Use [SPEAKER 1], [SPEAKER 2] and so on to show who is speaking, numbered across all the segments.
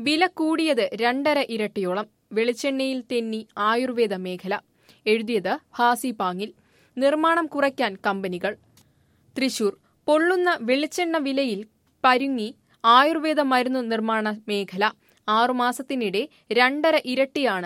[SPEAKER 1] വില കൂടിയത് 2.5 ഇരട്ടിയോളം. വെളിച്ചെണ്ണയിൽ തെന്നി ആയുർവേദ മേഖല. എഴുതിയത് ഹാസി പാങ്ങിൽ. നിർമ്മാണം കുറയ്ക്കാൻ കമ്പനികൾ. തൃശൂർ. പൊള്ളുന്ന വെളിച്ചെണ്ണ വിലയിൽ പരുങ്ങി ആയുർവേദ മരുന്നു നിർമ്മാണ മേഖല. 6 മാസത്തിനിടെ 2.5 ഇരട്ടിയാണ്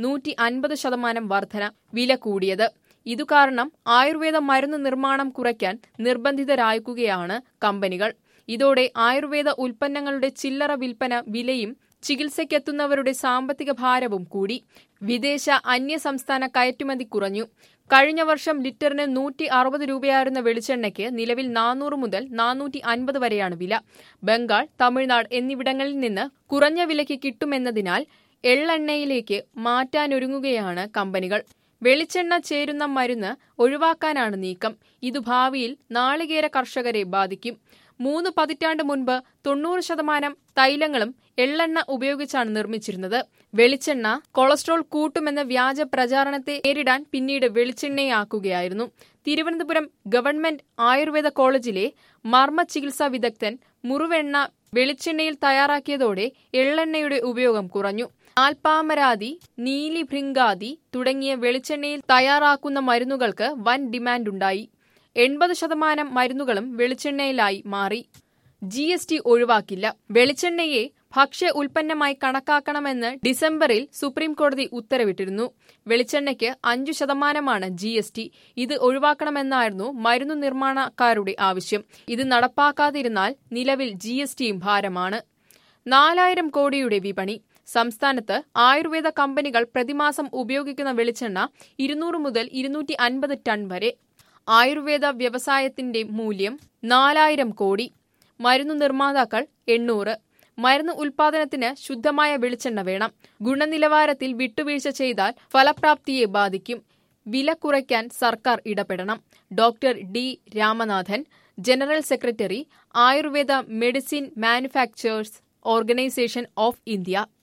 [SPEAKER 1] 150% വർധന വില കൂടിയത്. ഇതുകാരണം ആയുർവേദ മരുന്ന് നിർമ്മാണം കുറയ്ക്കാൻ നിർബന്ധിതരായിരിക്കുകയാണ് കമ്പനികൾ. ഇതോടെ ആയുർവേദ ഉൽപ്പന്നങ്ങളുടെ ചില്ലറ വിൽപ്പന വിലയും ചികിത്സയ്ക്കെത്തുന്നവരുടെ സാമ്പത്തിക ഭാരവും കൂടി. വിദേശ അന്യസംസ്ഥാന കയറ്റുമതി കുറഞ്ഞു. കഴിഞ്ഞ വർഷം ലിറ്ററിന് 160 രൂപയായിരുന്ന വെളിച്ചെണ്ണയ്ക്ക് നിലവിൽ 400 മുതൽ 450 വരെയാണ് വില. ബംഗാൾ, തമിഴ്നാട് എന്നിവിടങ്ങളിൽ നിന്ന് കുറഞ്ഞ വിലയ്ക്ക് കിട്ടുമെന്നതിനാൽ എള്ളെണ്ണയിലേക്ക് മാറ്റാനൊരുങ്ങുകയാണ് കമ്പനികൾ. വെളിച്ചെണ്ണ ചേരുന്ന മരുന്ന് ഒഴിവാക്കാനാണ് നീക്കം. ഇത് ഭാവിയിൽ നാളികേര കർഷകരെ ബാധിക്കും. 3 പതിറ്റാണ്ട് മുൻപ് 90% തൈലങ്ങളും എള്ളെണ്ണ ഉപയോഗിച്ചാണ് നിർമ്മിച്ചിരുന്നത്. വെളിച്ചെണ്ണ കൊളസ്ട്രോൾ കൂട്ടുമെന്ന വ്യാജ പ്രചാരണത്തെ നേരിടാൻ പിന്നീട് വെളിച്ചെണ്ണയാക്കുകയായിരുന്നു. തിരുവനന്തപുരം ഗവൺമെന്റ് ആയുർവേദ കോളേജിലെ മർമ്മ ചികിത്സാ വിദഗ്ധൻ മുറിവെണ്ണ വെളിച്ചെണ്ണയിൽ തയ്യാറാക്കിയതോടെ എള്ളെണ്ണയുടെ ഉപയോഗം കുറഞ്ഞു. ആൽപ്പാമരാതി, നീലിഭൃംഗാതി തുടങ്ങിയ വെളിച്ചെണ്ണയിൽ തയ്യാറാക്കുന്ന മരുന്നുകൾക്ക് വൻ ഡിമാൻഡുണ്ടായി. 80% മരുന്നുകളും വെളിച്ചെണ്ണയിലായി മാറി. GST ഒഴിവാക്കില്ല. വെളിച്ചെണ്ണയെ ഭക്ഷ്യ ഉൽപ്പന്നമായി കണക്കാക്കണമെന്ന് ഡിസംബറിൽ സുപ്രീംകോടതി ഉത്തരവിട്ടിരുന്നു. വെളിച്ചെണ്ണയ്ക്ക് 5% GST. ഇത് ഒഴിവാക്കണമെന്നായിരുന്നു മരുന്നു നിർമ്മാണക്കാരുടെ ആവശ്യം. ഇത് നടപ്പാക്കാതിരുന്നാൽ നിലവിൽ GSTയും ഭാരമാണ്. 4000 കോടിയുടെ വിപണി. സംസ്ഥാനത്ത് ആയുർവേദ കമ്പനികൾ പ്രതിമാസം ഉപയോഗിക്കുന്ന വെളിച്ചെണ്ണ 200 മുതൽ 250 ടൺ വരെ. ആയുർവേദ വ്യവസായത്തിന്റെ മൂല്യം 4000 കോടി. മരുന്നു നിർമ്മാതാക്കൾ 800. മരുന്ന് ഉൽപാദനത്തിന് ശുദ്ധമായ വെളിച്ചെണ്ണ വേണം. ഗുണനിലവാരത്തിൽ വിട്ടുവീഴ്ച ചെയ്താൽ ഫലപ്രാപ്തിയെ ബാധിക്കും. വില കുറയ്ക്കാൻ സർക്കാർ ഇടപെടണം. Doctor D. Ramanathan, general secretary, Ayurveda medicine manufacturers organisation of India.